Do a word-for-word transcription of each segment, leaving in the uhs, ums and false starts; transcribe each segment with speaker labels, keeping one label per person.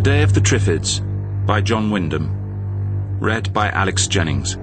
Speaker 1: Day of the Triffids by John Wyndham. Read by Alex Jennings.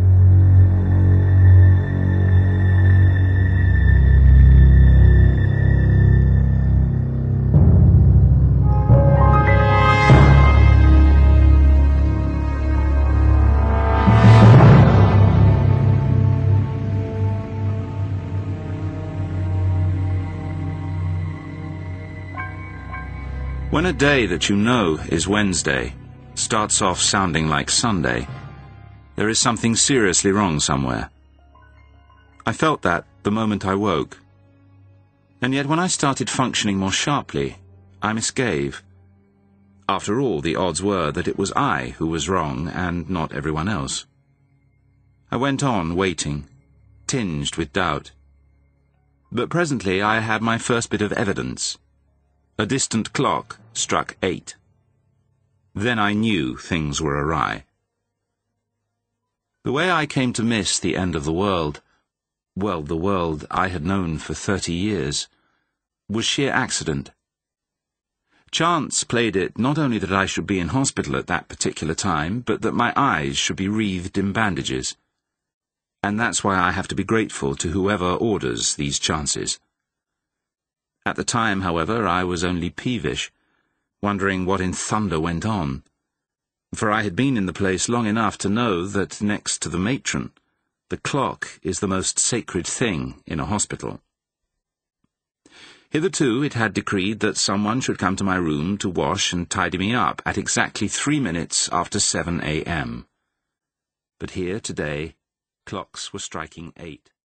Speaker 1: When a day that you know is Wednesday starts off sounding like Sunday, there is something seriously wrong somewhere. I felt that the moment I woke. And yet when I started functioning more sharply, I misgave. After all, the odds were that it was I who was wrong and not everyone else. I went on waiting, tinged with doubt. But presently I had my first bit of evidence. A distant clock struck eight. Then I knew things were awry. The way I came to miss the end of the world, well, the world I had known for thirty years, was sheer accident. Chance played it not only that I should be in hospital at that particular time, but that my eyes should be wreathed in bandages. And that's why I have to be grateful to whoever orders these chances. At the time, however, I was only peevish, wondering what in thunder went on, for I had been in the place long enough to know that next to the matron, the clock is the most sacred thing in a hospital. Hitherto it had decreed that someone should come to my room to wash and tidy me up at exactly three minutes after seven a m. But here, today, clocks were striking eight.